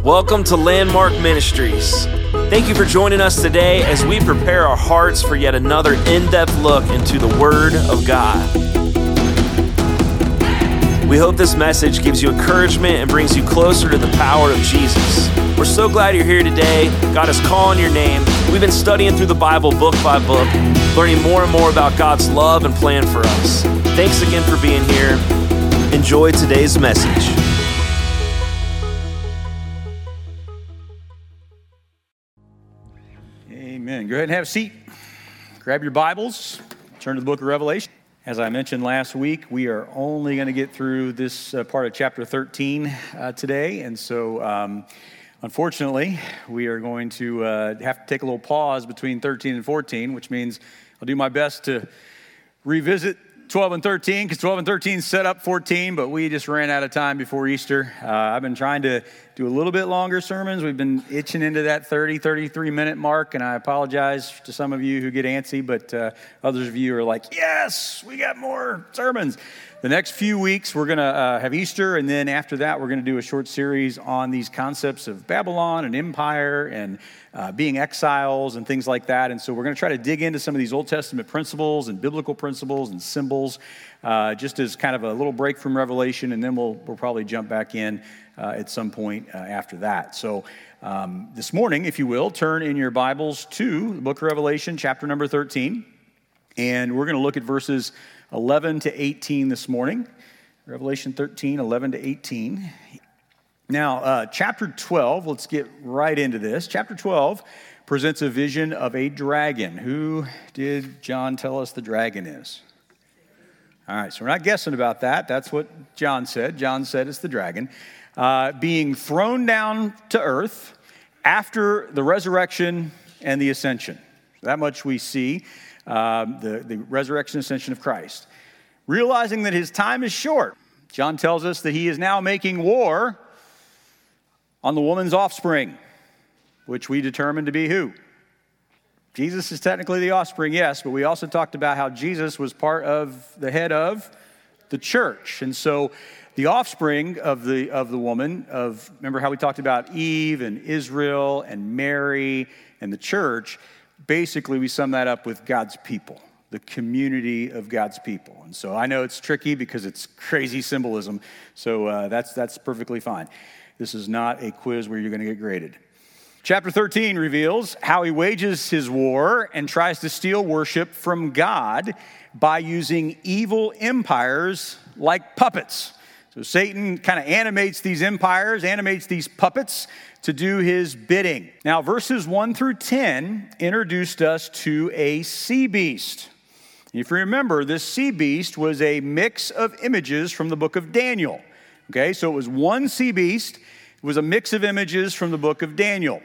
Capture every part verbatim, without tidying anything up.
Welcome to Landmark Ministries. Thank you for joining us today as we prepare our hearts for yet another in-depth look into the Word of God. We hope this message gives you encouragement and brings you closer to the power of Jesus. We're so glad you're here today. God is calling your name. We've been studying through the Bible book by book, learning more and more about God's love and plan for us. Thanks again for being here. Enjoy today's message. Amen. Go ahead and have a seat. Grab your Bibles. Turn to the book of Revelation. As I mentioned last week, we are only going to get through this uh, part of chapter thirteen uh, today. And so, um, unfortunately, we are going to uh, have to take a little pause between thirteen and fourteen, which means I'll do my best to revisit twelve and thirteen, because twelve and thirteen set up fourteen, but we just ran out of time before Easter. Uh, I've been trying to do a little bit longer sermons. We've been itching into that thirty, thirty-three minute mark, and I apologize to some of you who get antsy, but uh, others of you are like, yes, we got more sermons. The next few weeks, we're going to uh, have Easter, and then after that, we're going to do a short series on these concepts of Babylon and empire and uh, being exiles and things like that. And so we're going to try to dig into some of these Old Testament principles and biblical principles and symbols, uh, just as kind of a little break from Revelation, and then we'll we'll probably jump back in uh, at some point uh, after that. So um, this morning, if you will, turn in your Bibles to the book of Revelation, chapter number thirteen, and we're going to look at verses eleven to eighteen this morning. Revelation thirteen, eleven to eighteen. Now, uh, chapter twelve, let's get right into this. Chapter twelve presents a vision of a dragon. Who did John tell us the dragon is? All right, so we're not guessing about that. That's what John said. John said it's the dragon. Uh, being thrown down to earth after the resurrection and the ascension. That much we see. Um, the, the resurrection and ascension of Christ. Realizing that his time is short, John tells us that he is now making war on the woman's offspring, which we determined to be who? Jesus is technically the offspring, yes, but we also talked about how Jesus was part of the head of the church. And so the offspring of the of the woman, of remember how we talked about Eve and Israel and Mary and the church. Basically, we sum that up with God's people, the community of God's people. And so I know it's tricky because it's crazy symbolism, so uh, that's that's perfectly fine. This is not a quiz where you're going to get graded. Chapter thirteen reveals how he wages his war and tries to steal worship from God by using evil empires like puppets. So Satan kind of animates these empires, animates these puppets to do his bidding. Now, verses one through ten introduced us to a sea beast. If you remember, this sea beast was a mix of images from the book of Daniel. Okay, so it was one sea beast. It was a mix of images from the book of Daniel.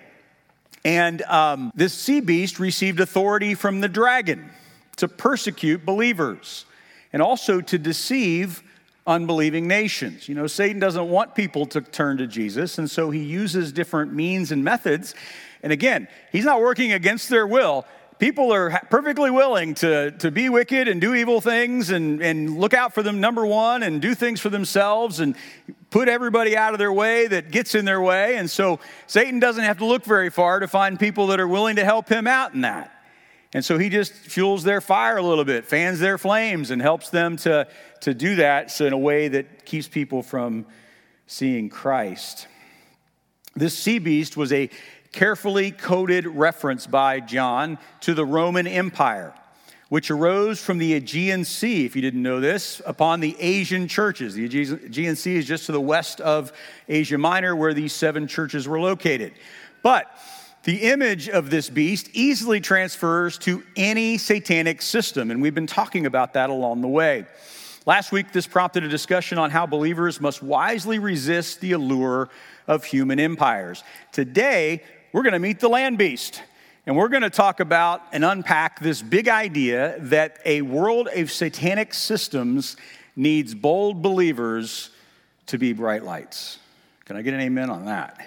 And um, this sea beast received authority from the dragon to persecute believers and also to deceive unbelieving nations. You know, Satan doesn't want people to turn to Jesus, and so he uses different means and methods. And again, he's not working against their will. People are perfectly willing to, to be wicked and do evil things and, and look out for them, number one, and do things for themselves and put everybody out of their way that gets in their way. And so Satan doesn't have to look very far to find people that are willing to help him out in that. And so he just fuels their fire a little bit, fans their flames, and helps them to, to do that so in a way that keeps people from seeing Christ. This sea beast was a carefully coded reference by John to the Roman Empire, which arose from the Aegean Sea, if you didn't know this, upon the Asian churches. The Aegean Sea is just to the west of Asia Minor, where these seven churches were located. But the image of this beast easily transfers to any satanic system, and we've been talking about that along the way. Last week, this prompted a discussion on how believers must wisely resist the allure of human empires. Today, we're going to meet the land beast, and we're going to talk about and unpack this big idea that a world of satanic systems needs bold believers to be bright lights. Can I get an amen on that?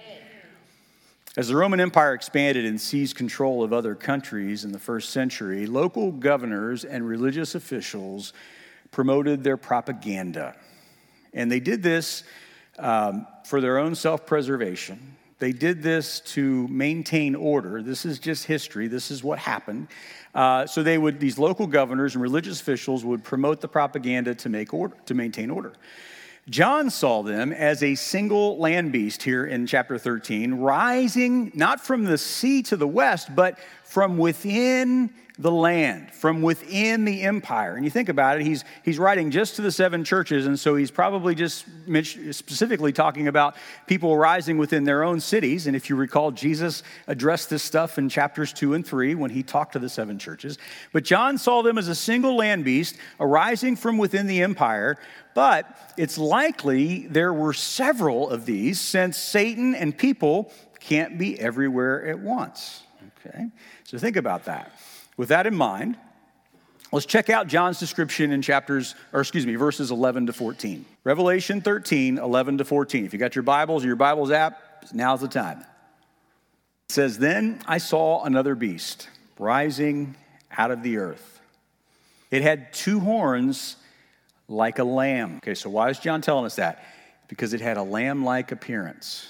As the Roman Empire expanded and seized control of other countries in the first century, local governors and religious officials promoted their propaganda. And they did this um, for their own self-preservation. They did this to maintain order. This is just history. This is what happened. Uh, so they would, these local governors and religious officials would promote the propaganda to make order, to maintain order. John saw them as a single land beast here in chapter thirteen, rising not from the sea to the west, but from within the land, from within the empire. And you think about it, he's he's writing just to the seven churches, and so he's probably just specifically talking about people rising within their own cities. And if you recall, Jesus addressed this stuff in chapters two and three when he talked to the seven churches. But John saw them as a single land beast arising from within the empire. But it's likely there were several of these, since Satan and people can't be everywhere at once. Okay, so think about that. With that in mind, let's check out John's description in chapters, or excuse me, verses eleven to fourteen. Revelation thirteen, eleven to fourteen. If you got your Bibles or your Bibles app, now's the time. It says, "Then I saw another beast rising out of the earth. It had two horns like a lamb." Okay, so why is John telling us that? Because it had a lamb-like appearance.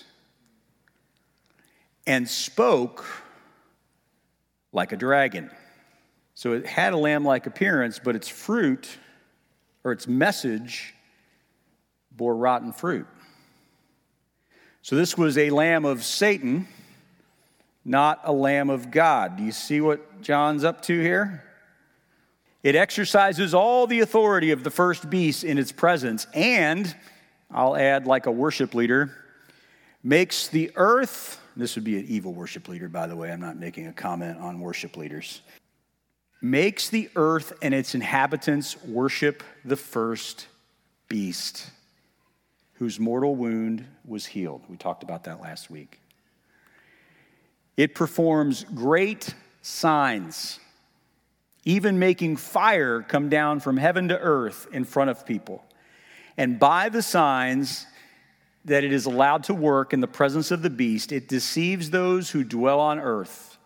"And spoke like a dragon." So it had a lamb-like appearance, but its fruit, or its message, bore rotten fruit. So this was a lamb of Satan, not a lamb of God. Do you see what John's up to here? It exercises all the authority of the first beast in its presence, and, I'll add like a worship leader, makes the earth, this would be an evil worship leader, by the way, I'm not making a comment on worship leaders, makes the earth and its inhabitants worship the first beast, whose mortal wound was healed. We talked about that last week. It performs great signs, even making fire come down from heaven to earth in front of people. And by the signs that it is allowed to work in the presence of the beast, it deceives those who dwell on earth,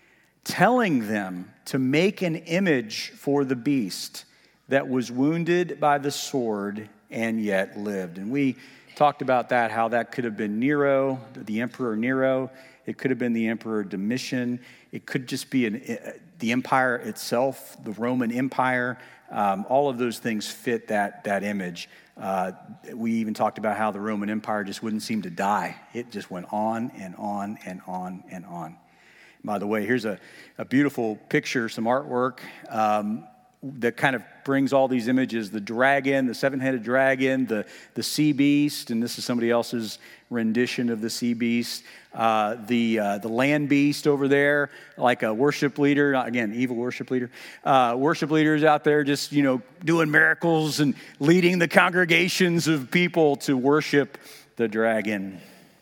telling them to make an image for the beast that was wounded by the sword and yet lived. And we talked about that, how that could have been Nero, the Emperor Nero. It could have been the Emperor Domitian. It could just be an, the empire itself, the Roman Empire. Um, all of those things fit that, that image. Uh, we even talked about how the Roman Empire just wouldn't seem to die. It just went on and on and on and on. By the way, here's a, a beautiful picture, some artwork um, that kind of brings all these images. The dragon, the seven-headed dragon, the, the sea beast, and this is somebody else's rendition of the sea beast. Uh, the uh, the land beast over there, like a worship leader, again, evil worship leader. Uh, worship leaders out there just, you know, doing miracles and leading the congregations of people to worship the dragon.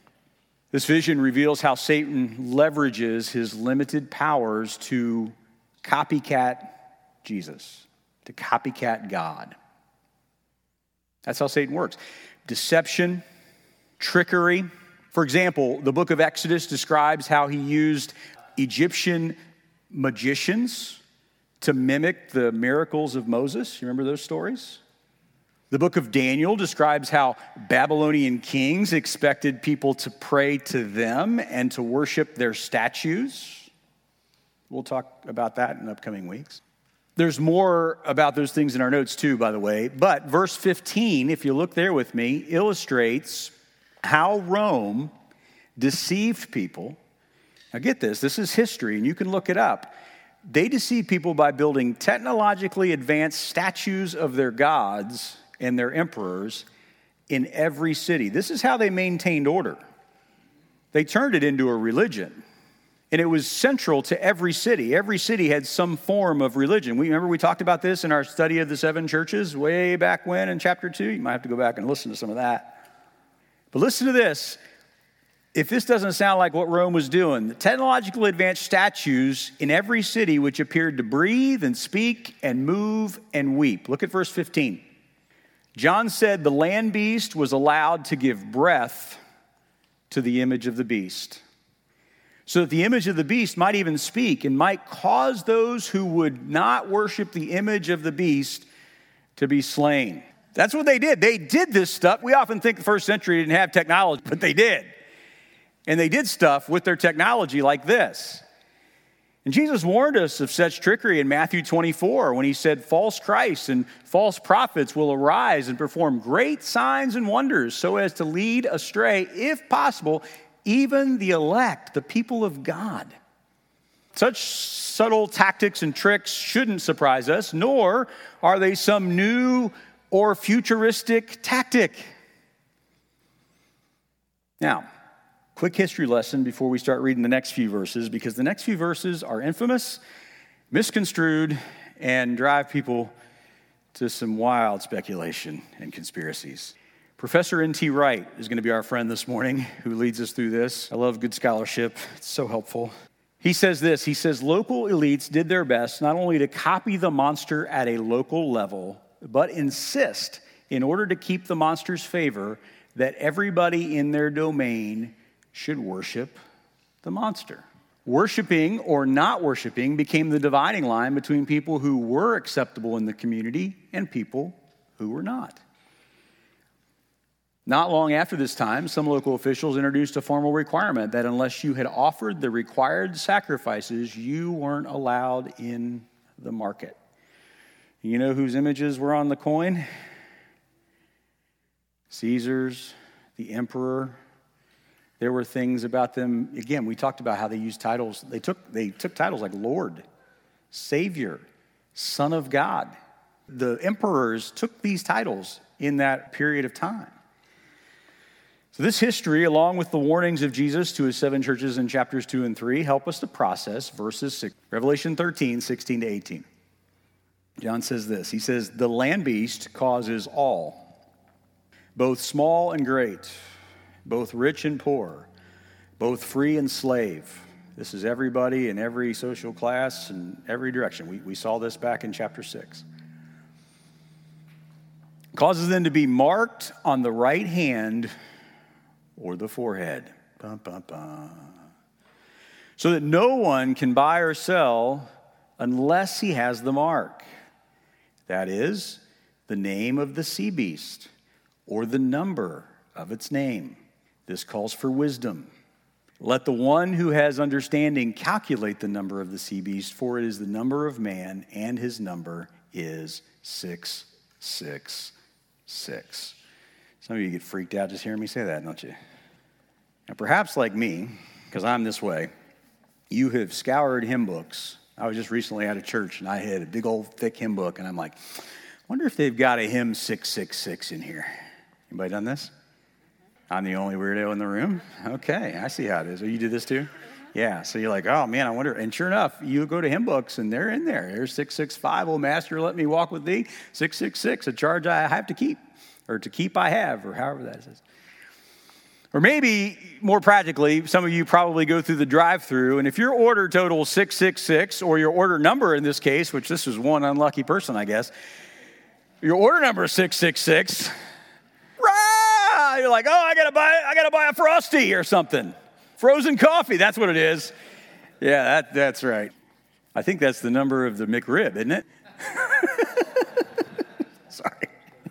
This vision reveals how Satan leverages his limited powers to copycat Jesus, to copycat God. That's how Satan works. Deception, trickery. For example, the book of Exodus describes how he used Egyptian magicians to mimic the miracles of Moses. You remember those stories? The book of Daniel describes how Babylonian kings expected people to pray to them and to worship their statues. We'll talk about that in upcoming weeks. There's more about those things in our notes too, by the way. But verse fifteen, if you look there with me, illustrates how Rome deceived people. Now get this, this is history, and you can look it up. They deceived people by building technologically advanced statues of their gods and their emperors in every city. This is how they maintained order. They turned it into a religion. And it was central to every city. Every city had some form of religion. We remember we talked about this in our study of the seven churches way back when in chapter two. You might have to go back and listen to some of that. But listen to this. If this doesn't sound like what Rome was doing, the technologically advanced statues in every city which appeared to breathe and speak and move and weep. Look at verse fifteen. John said the land beast was allowed to give breath to the image of the beast, so that the image of the beast might even speak and might cause those who would not worship the image of the beast to be slain. That's what they did. They did this stuff. We often think the first century didn't have technology, but they did. And they did stuff with their technology like this. And Jesus warned us of such trickery in Matthew twenty-four when he said, false Christs and false prophets will arise and perform great signs and wonders so as to lead astray, if possible, even the elect, the people of God. Such subtle tactics and tricks shouldn't surprise us, nor are they some new or futuristic tactic. Now, quick history lesson before we start reading the next few verses, because the next few verses are infamous, misconstrued, and drive people to some wild speculation and conspiracies. Professor N T Wright is going to be our friend this morning who leads us through this. I love good scholarship. It's so helpful. He says this, he says, local elites did their best not only to copy the monster at a local level, but insist, in order to keep the monster's favor, that everybody in their domain should worship the monster. Worshiping or not worshiping became the dividing line between people who were acceptable in the community and people who were not. Not long after this time, some local officials introduced a formal requirement that unless you had offered the required sacrifices, you weren't allowed in the market. You know whose images were on the coin? Caesar's, the emperor. There were things about them. Again, we talked about how they used titles. They took, they took titles like Lord, Savior, Son of God. The emperors took these titles in that period of time. So this history, along with the warnings of Jesus to his seven churches in chapters two and three, help us to process verses six, Revelation thirteen, sixteen to eighteen. John says this. He says, the land beast causes all, both small and great, both rich and poor, both free and slave. This is everybody in every social class and every direction. We, we saw this back in chapter six. Causes them to be marked on the right hand or the forehead. Bum, bum, bum. So that no one can buy or sell unless he has the mark. That is, the name of the sea beast or the number of its name. This calls for wisdom. Let the one who has understanding calculate the number of the sea beast, for it is the number of man, and his number is six six six. Some of you get freaked out just hearing me say that, don't you? Now, perhaps like me, because I'm this way, you have scoured hymn books. I was just recently at a church, and I had a big old thick hymn book, and I'm like, I wonder if they've got a hymn six six six in here. Anybody done this? I'm the only weirdo in the room? Okay, I see how it is. Oh, you did this too? Yeah, so you're like, oh man, I wonder. And sure enough, you go to hymn books, and they're in there. There's six six five, oh master, let me walk with thee. six six six, a charge I have to keep, or to keep I have, or however that is. Or maybe, more practically, some of you probably go through the drive-thru, and if your order totals six six six, or your order number in this case, which this is one unlucky person, I guess, your order number is six six six, rah! You're like, oh, I gotta buy, I gotta buy a Frosty or something. Frozen coffee, that's what it is. Yeah, that, that's right. I think that's the number of the McRib, isn't it? Sorry.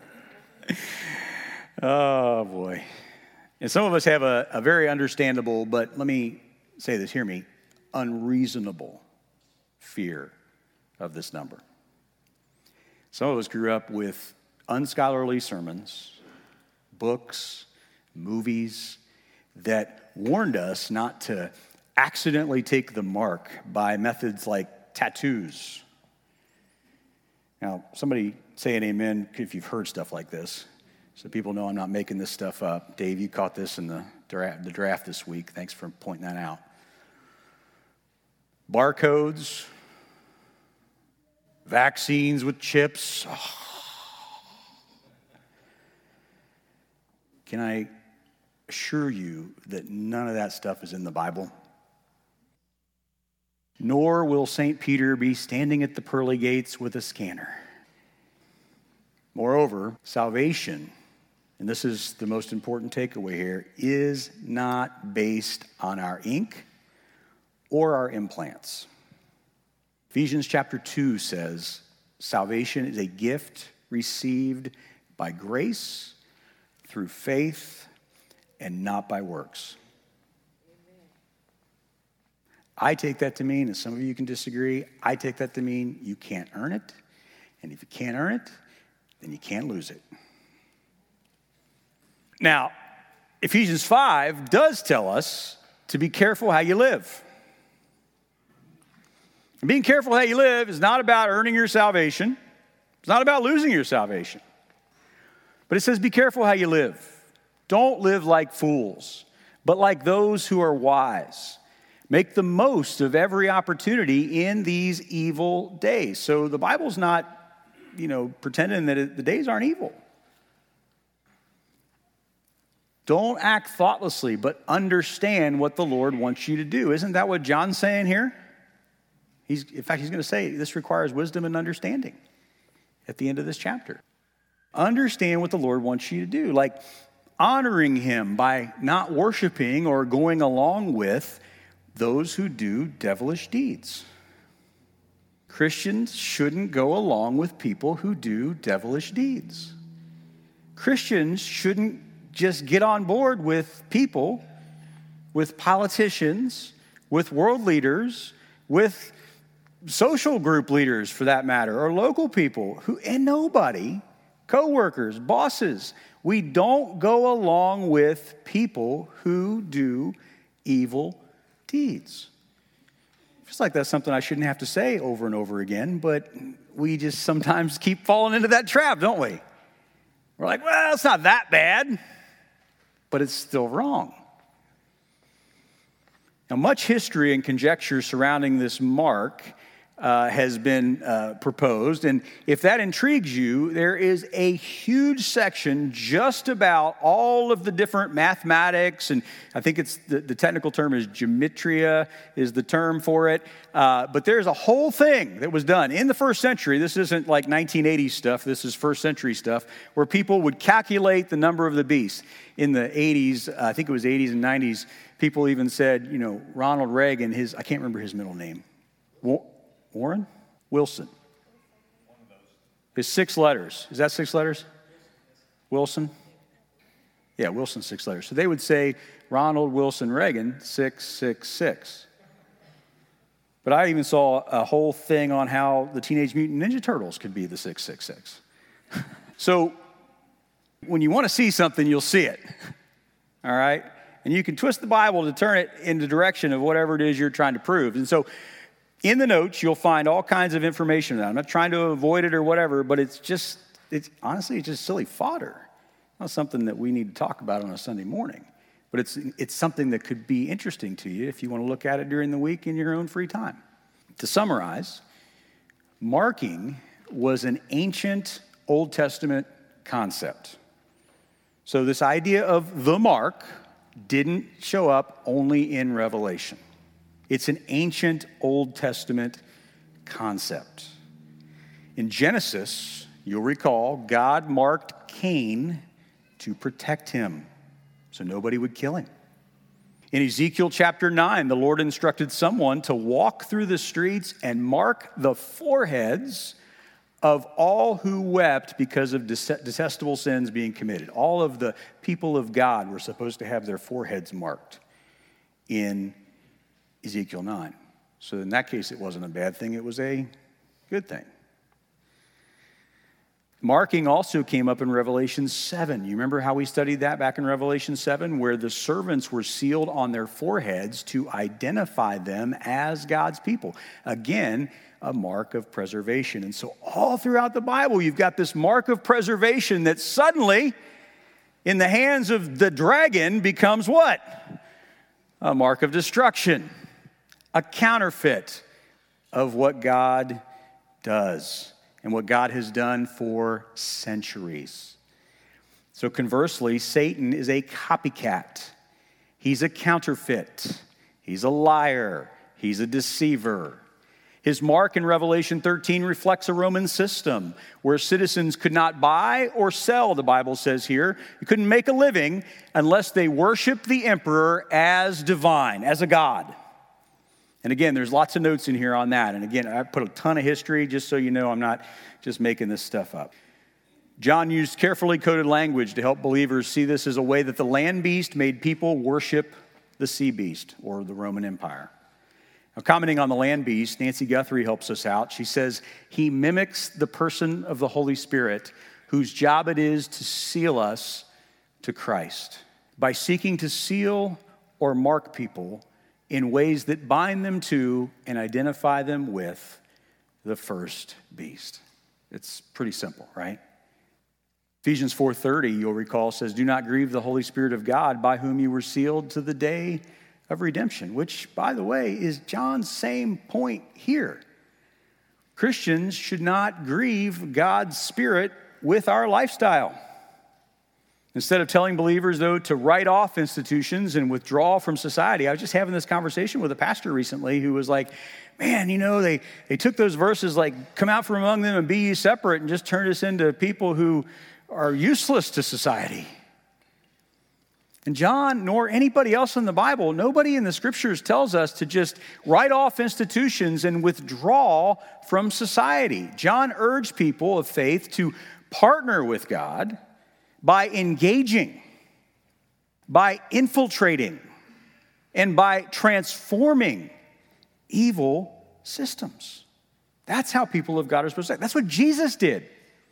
Oh, boy. And some of us have a, a very understandable, but let me say this, hear me, unreasonable fear of this number. Some of us grew up with unscholarly sermons, books, movies that warned us not to accidentally take the mark by methods like tattoos. Now, somebody say an amen if you've heard stuff like this, so people know I'm not making this stuff up. Dave, you caught this in the draft, the draft this week. Thanks for pointing that out. Barcodes, vaccines with chips. Oh. Can I assure you that none of that stuff is in the Bible? Nor will Saint Peter be standing at the pearly gates with a scanner. Moreover, salvation, and this is the most important takeaway here, is not based on our ink or our implants. Ephesians chapter two says, salvation is a gift received by grace, through faith, and not by works. I take that to mean, and some of you can disagree, I take that to mean you can't earn it. And if you can't earn it, then you can't lose it. Now, Ephesians five does tell us to be careful how you live. And being careful how you live is not about earning your salvation. It's not about losing your salvation. But it says be careful how you live. Don't live like fools, but like those who are wise. Make the most of every opportunity in these evil days. So the Bible's not, you know, pretending that it, the days aren't evil. Don't act thoughtlessly, but understand what the Lord wants you to do. Isn't that what John's saying here? He's, in fact, he's going to say this requires wisdom and understanding at the end of this chapter. Understand what the Lord wants you to do, like honoring him by not worshiping or going along with those who do devilish deeds. Christians shouldn't go along with people who do devilish deeds. Christians shouldn't just get on board with people, with politicians, with world leaders, with social group leaders for that matter, or local people, who and nobody, co-workers, bosses. We don't go along with people who do evil deeds. Feels like that's something I shouldn't have to say over and over again, but we just sometimes keep falling into that trap, don't we? We're like, well, it's not that bad, but it's still wrong. Now, much history and conjecture surrounding this mark uh, has been uh, proposed, and if that intrigues you, there is a huge section just about all of the different mathematics, and I think it's the, the technical term is gematria is the term for it, uh, but there's a whole thing that was done in the first century. This isn't like nineteen eighties stuff, this is first century stuff, where people would calculate the number of the beast. In the eighties, uh, I think it was eighties and nineties, people even said, you know, Ronald Reagan, his, I can't remember his middle name. Warren? Wilson. His six letters. Is that six letters? Wilson? Yeah, Wilson, six letters. So they would say Ronald Wilson Reagan, six six six. But I even saw a whole thing on how the Teenage Mutant Ninja Turtles could be the six six six. So when you want to see something, you'll see it. All right? And you can twist the Bible to turn it in the direction of whatever it is you're trying to prove. And so in the notes, you'll find all kinds of information. I'm not trying to avoid it or whatever, but it's just, it's honestly, it's just silly fodder. Not something that we need to talk about on a Sunday morning. But it's it's something that could be interesting to you if you want to look at it during the week in your own free time. To summarize, marking was an ancient Old Testament concept. So this idea of the mark didn't show up only in Revelation. It's an ancient Old Testament concept. In Genesis, you'll recall, God marked Cain to protect him so nobody would kill him. In Ezekiel chapter nine, the Lord instructed someone to walk through the streets and mark the foreheads of all who wept because of detestable sins being committed. All of the people of God were supposed to have their foreheads marked in Ezekiel nine. So in that case, it wasn't a bad thing. It was a good thing. Marking also came up in Revelation seven. You remember how we studied that back in Revelation seven, where the servants were sealed on their foreheads to identify them as God's people. Again, a mark of preservation. And so all throughout the Bible, you've got this mark of preservation that suddenly, in the hands of the dragon, becomes what? A mark of destruction. A counterfeit of what God does and what God has done for centuries. So conversely, Satan is a copycat. He's a counterfeit. He's a liar. He's a deceiver. His mark in Revelation thirteen reflects a Roman system where citizens could not buy or sell, the Bible says here. You couldn't make a living unless they worshiped the emperor as divine, as a god. And again, there's lots of notes in here on that. And again, I put a ton of history just so you know I'm not just making this stuff up. John used carefully coded language to help believers see this as a way that the land beast made people worship the sea beast, or the Roman Empire. Now, commenting on the land beast, Nancy Guthrie helps us out. She says, he mimics the person of the Holy Spirit, whose job it is to seal us to Christ by seeking to seal or mark people in ways that bind them to and identify them with the first beast. It's pretty simple, right? Ephesians four thirty, you'll recall, says, do not grieve the Holy Spirit of God, by whom you were sealed to the day of redemption, which, by the way, is John's same point here. Christians should not grieve God's Spirit with our lifestyle. Instead of telling believers, though, to write off institutions and withdraw from society, I was just having this conversation with a pastor recently who was like, man, you know, they, they took those verses like, come out from among them and be ye separate, and just turned us into people who are useless to society. And John, nor anybody else in the Bible, nobody in the scriptures tells us to just write off institutions and withdraw from society. John urged people of faith to partner with God by engaging, by infiltrating, and by transforming evil systems. That's how people of God are supposed to act. That's what Jesus did.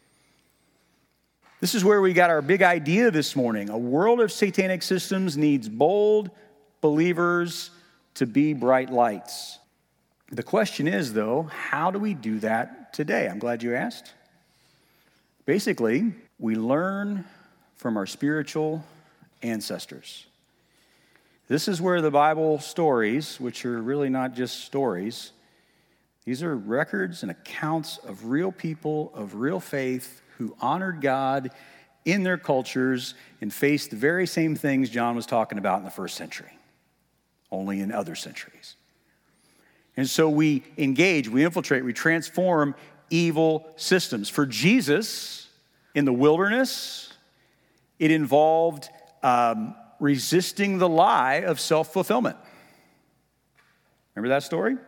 This is where we got our big idea this morning. A world of satanic systems needs bold believers to be bright lights. The question is, though, how do we do that today? I'm glad you asked. Basically, we learn from our spiritual ancestors. This is where the Bible stories, which are really not just stories, these are records and accounts of real people of real faith who honored God in their cultures and faced the very same things John was talking about in the first century, only in other centuries. And so we engage, we infiltrate, we transform evil systems. For Jesus, in the wilderness, it involved um, resisting the lie of self-fulfillment. Remember that story?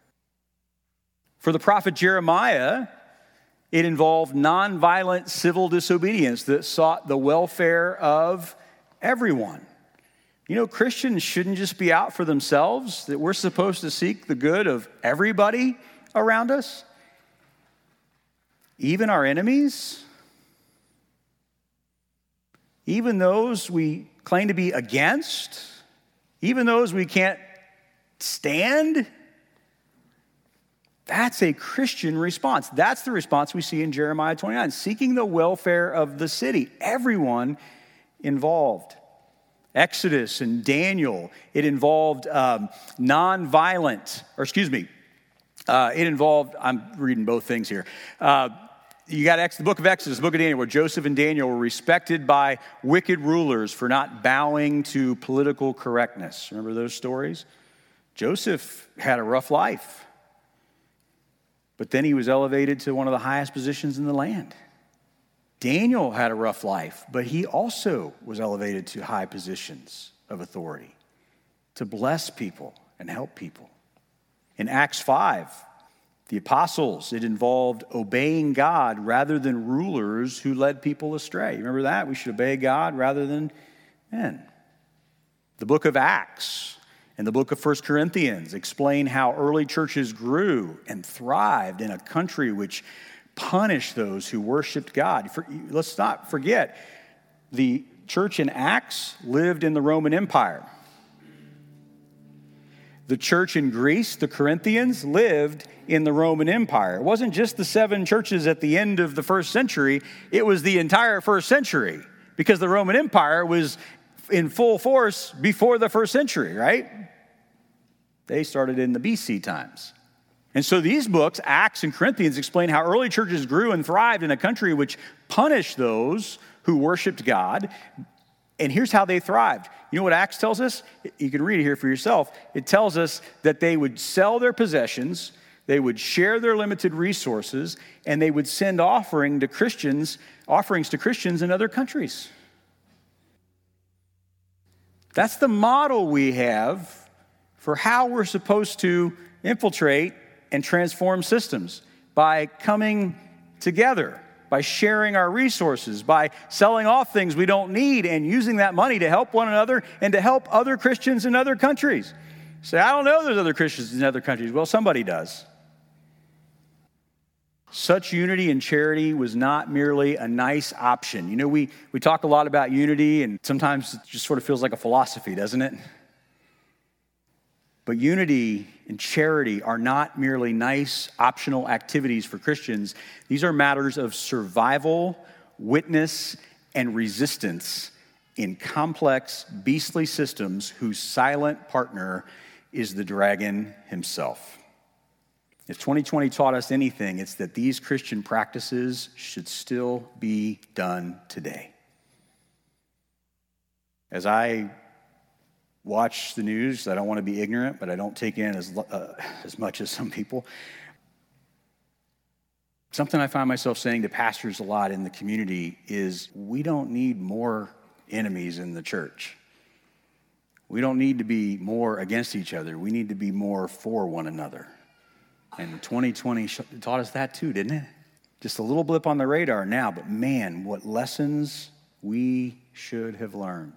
For the prophet Jeremiah, it involved nonviolent civil disobedience that sought the welfare of everyone. You know, Christians shouldn't just be out for themselves, that we're supposed to seek the good of everybody around us, even our enemies, even those we claim to be against, even those we can't stand. That's a Christian response. That's the response we see in Jeremiah twenty-nine, seeking the welfare of the city, everyone involved. Exodus and Daniel, it involved um, nonviolent, or excuse me, uh, it involved, I'm reading both things here. Uh, you got Ex, the book of Exodus, the book of Daniel, where Joseph and Daniel were respected by wicked rulers for not bowing to political correctness. Remember those stories? Joseph had a rough life. But then he was elevated to one of the highest positions in the land. Daniel had a rough life, but he also was elevated to high positions of authority to bless people and help people. In Acts five, the apostles, it involved obeying God rather than rulers who led people astray. You remember that? We should obey God rather than men. The book of Acts and the book of First Corinthians explain how early churches grew and thrived in a country which punished those who worshiped God. For, let's not forget, the church in Acts lived in the Roman Empire. The church in Greece, the Corinthians, lived in the Roman Empire. It wasn't just the seven churches at the end of the first century, it was the entire first century, because the Roman Empire was in full force before the first century, right? They started in the B C times. And so these books, Acts and Corinthians, explain how early churches grew and thrived in a country which punished those who worshiped God. And here's how they thrived. You know what Acts tells us? You can read it here for yourself. It tells us that they would sell their possessions, they would share their limited resources, and they would send offering to Christians, offerings to Christians in other countries. That's the model we have for how we're supposed to infiltrate and transform systems, by coming together, by sharing our resources, by selling off things we don't need and using that money to help one another and to help other Christians in other countries. Say, I don't know there's other Christians in other countries. Well, somebody does. Such unity and charity was not merely a nice option. You know, we, we talk a lot about unity, and sometimes it just sort of feels like a philosophy, doesn't it? But unity and charity are not merely nice, optional activities for Christians. These are matters of survival, witness, and resistance in complex, beastly systems whose silent partner is the dragon himself. If twenty twenty taught us anything, it's that these Christian practices should still be done today. As I watch the news, I don't want to be ignorant, but I don't take in as uh, as much as some people. Something I find myself saying to pastors a lot in the community is we don't need more enemies in the church. We don't need to be more against each other. We need to be more for one another. And twenty twenty taught us that too, didn't it? Just a little blip on the radar now, but man, what lessons we should have learned.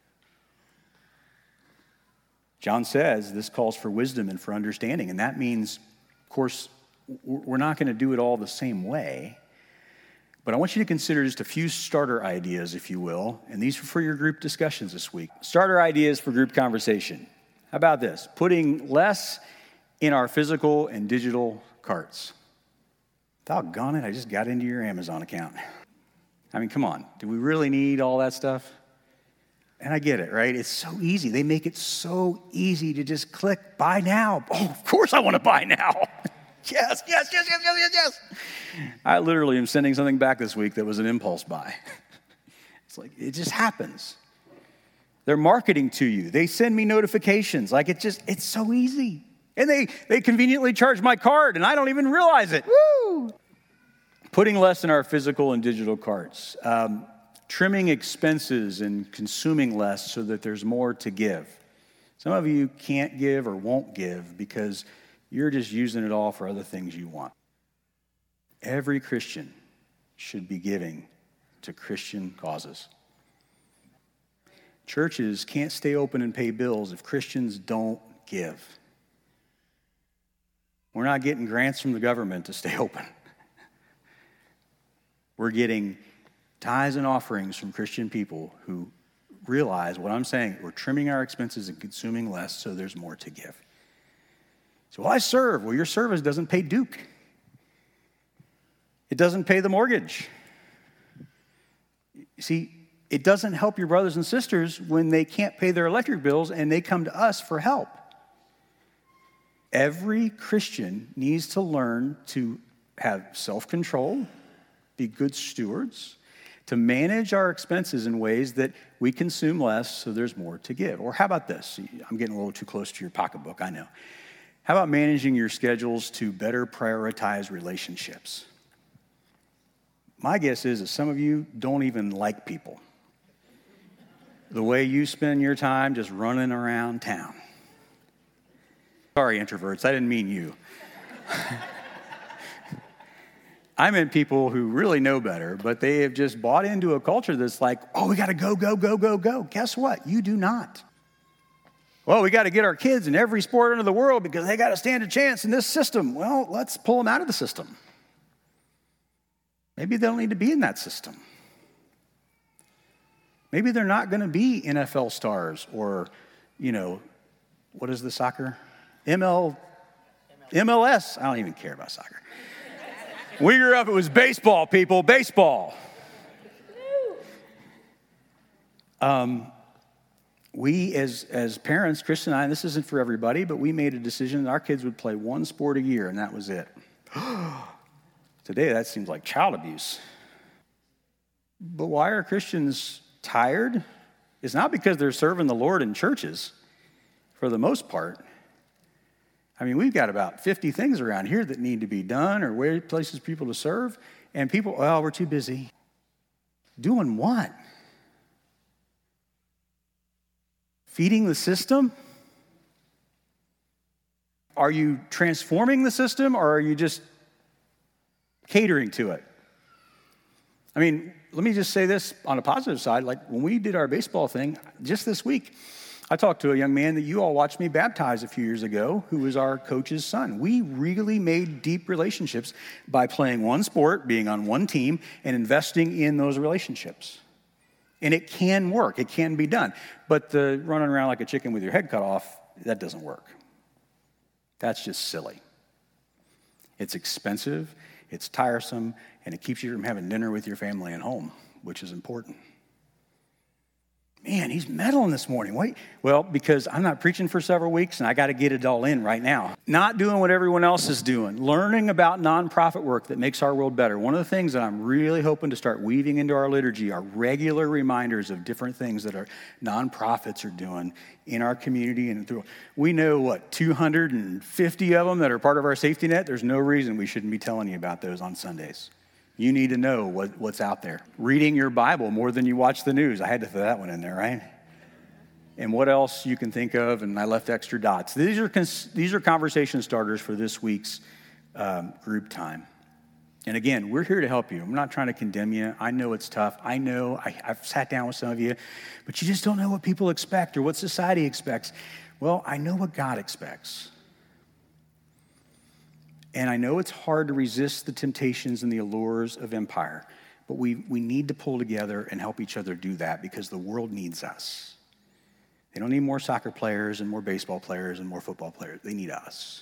John says this calls for wisdom and for understanding, and that means, of course, we're not going to do it all the same way, but I want you to consider just a few starter ideas, if you will, and these are for your group discussions this week. Starter ideas for group conversation. How about this? Putting less in our physical and digital carts. Doggone it, I just got into your Amazon account. I mean, come on, do we really need all that stuff? And I get it, right? It's so easy. They make it so easy to just click buy now. Oh, of course I want to buy now. yes, yes, yes, yes, yes, yes, yes. I literally am sending something back this week that was an impulse buy. It's like, it just happens. They're marketing to you. They send me notifications. Like it just, it's so easy. And they, they conveniently charge my card and I don't even realize it. Woo! Putting less in our physical and digital carts. Um, Trimming expenses and consuming less so that there's more to give. Some of you can't give or won't give because you're just using it all for other things you want. Every Christian should be giving to Christian causes. Churches can't stay open and pay bills if Christians don't give. We're not getting grants from the government to stay open. We're getting tithes and offerings from Christian people who realize what I'm saying. We're trimming our expenses and consuming less so there's more to give. So, well, I serve. Well, your service doesn't pay Duke. It doesn't pay the mortgage. You see, it doesn't help your brothers and sisters when they can't pay their electric bills and they come to us for help. Every Christian needs to learn to have self-control, be good stewards, to manage our expenses in ways that we consume less so there's more to give. Or how about this? I'm getting a little too close to your pocketbook, I know. How about managing your schedules to better prioritize relationships? My guess is that some of you don't even like people. The way you spend your time just running around town. Sorry, introverts, I didn't mean you. I meant people who really know better, but they have just bought into a culture that's like, oh, we got to go, go, go, go, go. Guess what? You do not. Well, we got to get our kids in every sport under the world because they got to stand a chance in this system. Well, let's pull them out of the system. Maybe they don't need to be in that system. Maybe they're not going to be N F L stars or, you know, what is the soccer? M L, M L S. I don't even care about soccer. We grew up, it was baseball, people, baseball. Um, we, as, as parents, Chris and I, and this isn't for everybody, but we made a decision that our kids would play one sport a year, and that was it. Today, that seems like child abuse. But why are Christians tired? It's not because they're serving the Lord in churches, for the most part. I mean, we've got about fifty things around here that need to be done or where places people to serve. And people, oh, we're too busy. Doing what? Feeding the system? Are you transforming the system or are you just catering to it? I mean, let me just say this on a positive side. Like when we did our baseball thing just this week, I talked to a young man that you all watched me baptize a few years ago, who was our coach's son. We really made deep relationships by playing one sport, being on one team, and investing in those relationships. And it can work. It can be done. But the running around like a chicken with your head cut off, that doesn't work. That's just silly. It's expensive, it's tiresome, and it keeps you from having dinner with your family at home, which is important. Man, he's meddling this morning. Wait, well, because I'm not preaching for several weeks and I got to get it all in right now. Not doing what everyone else is doing. Learning about nonprofit work that makes our world better. One of the things that I'm really hoping to start weaving into our liturgy are regular reminders of different things that our nonprofits are doing in our community and through. We know, what, two hundred fifty of them that are part of our safety net? There's no reason we shouldn't be telling you about those on Sundays. You need to know what, what's out there. Reading your Bible more than you watch the news. I had to throw that one in there, right? And what else you can think of, and I left extra dots. These are these are conversation starters for this week's um, group time. And again, we're here to help you. I'm not trying to condemn you. I know it's tough. I know I, I've sat down with some of you, but you just don't know what people expect or what society expects. Well, I know what God expects. And I know it's hard to resist the temptations and the allures of empire, but we, we need to pull together and help each other do that because the world needs us. They don't need more soccer players and more baseball players and more football players. They need us.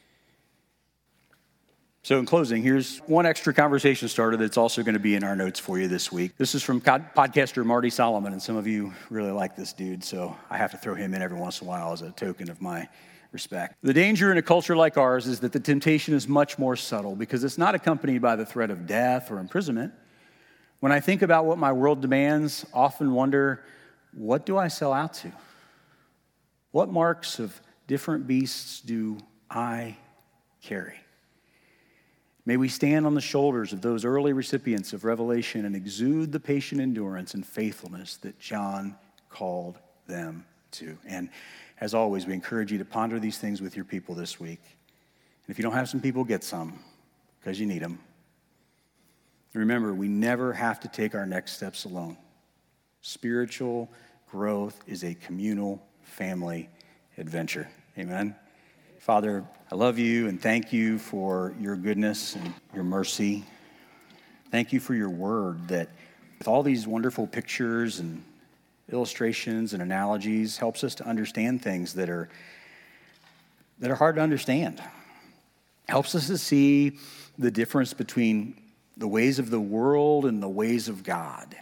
So in closing, here's one extra conversation starter that's also going to be in our notes for you this week. This is from podcaster Marty Solomon, and some of you really like this dude, so I have to throw him in every once in a while as a token of my respect. The danger in a culture like ours is that the temptation is much more subtle because it's not accompanied by the threat of death or imprisonment. When I think about what my world demands, I often wonder, what do I sell out to? What marks of different beasts do I carry? May we stand on the shoulders of those early recipients of Revelation and exude the patient endurance and faithfulness that John called them to. And as always, we encourage you to ponder these things with your people this week. And if you don't have some people, get some, because you need them. Remember, we never have to take our next steps alone. Spiritual growth is a communal family adventure. Amen. Father, I love you and thank you for your goodness and your mercy. Thank you for your word that with all these wonderful pictures and illustrations and analogies helps us to understand things that are that are hard to understand. Helps us to see the difference between the ways of the world and the ways of God.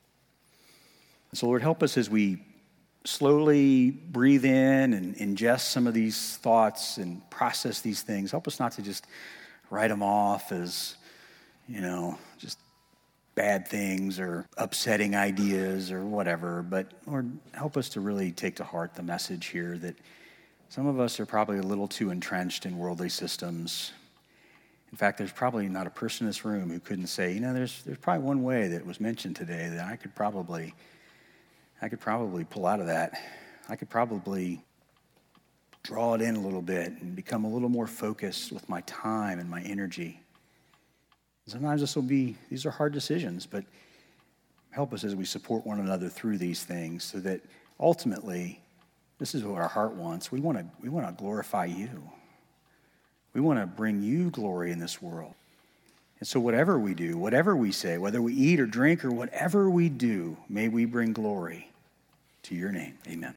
So Lord, help us as we slowly breathe in and ingest some of these thoughts and process these things. Help us not to just write them off as, you know, just bad things or upsetting ideas or whatever, but Lord, help us to really take to heart the message here that some of us are probably a little too entrenched in worldly systems. In fact, there's probably not a person in this room who couldn't say, you know, there's there's probably one way that was mentioned today that I could probably, I could probably pull out of that. I could probably draw it in a little bit and become a little more focused with my time and my energy. Sometimes this will be, these are hard decisions, but help us as we support one another through these things so that ultimately, this is what our heart wants. We want to we want to glorify you. We want to bring you glory in this world. And so whatever we do, whatever we say, whether we eat or drink or whatever we do, may we bring glory to your name. Amen.